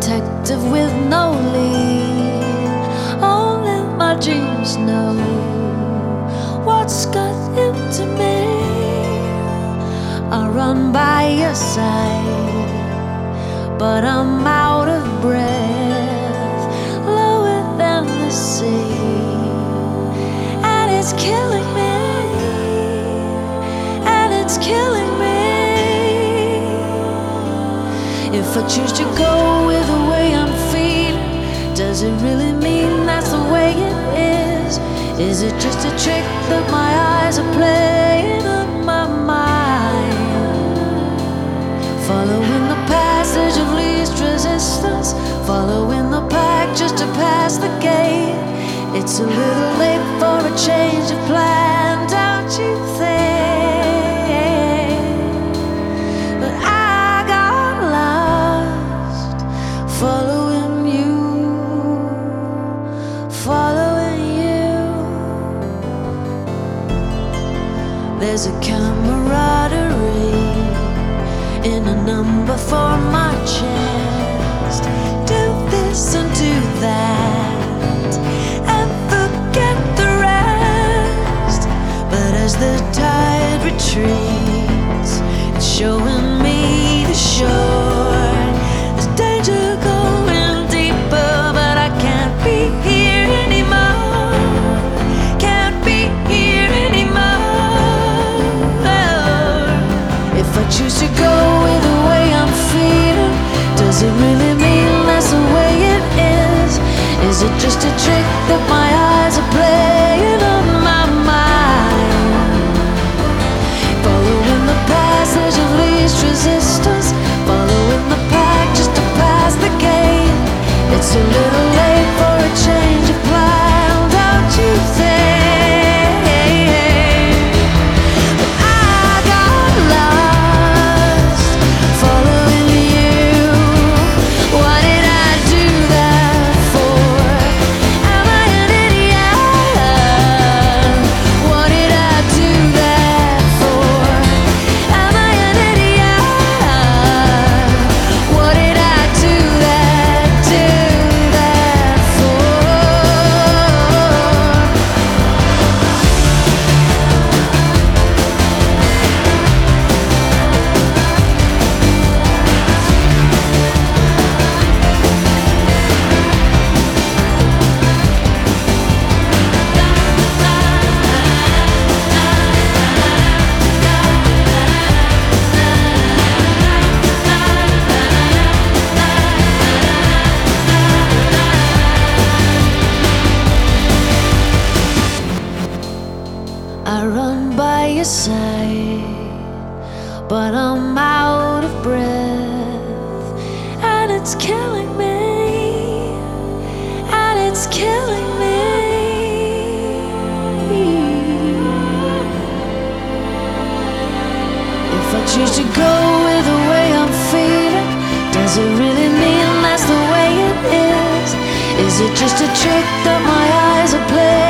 detective with no lead. Only my dreams know what's got into me. I run by your side, but I'm out of breath, lower than the sea, and it's killing me, and it's killing me. If I choose to go with the way I'm feeling, does it really mean that's the way it is? Is it just a trick that my eyes are playing on my mind? Following the passage of least resistance, following the pack just to pass the gate. It's a little late for a change of plan, don't you think? But I got lost following you, following you. There's a camaraderie in a number for my chest. Do this and do that and forget the rest. But as the tide retreats, it's showing me the shore. There's danger going deeper, but I can't be here anymore. Can't be here anymore. If I choose to go with the way I'm feeling, does it really mean that's the way it is? Is it just a trick that my eyes are playing on my mind? Following the passage of least resistance, following the pack just to pass the gate. It's a little late for a change of plan, don't you think? I run by your side, but I'm out of breath, and it's killing me, and it's killing me. If I choose to go with the way I'm feeling, does it really mean that's the way it is? Is it just a trick that my eyes are playing?